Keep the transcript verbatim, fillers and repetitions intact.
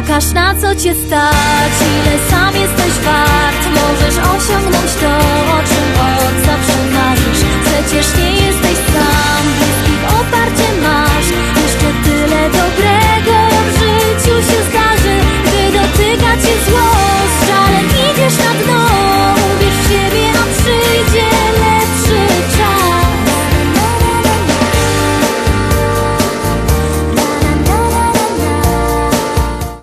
Pokaż, na co cię stać, ile sam jesteś wart. Możesz osiągnąć to, o czym od zawsze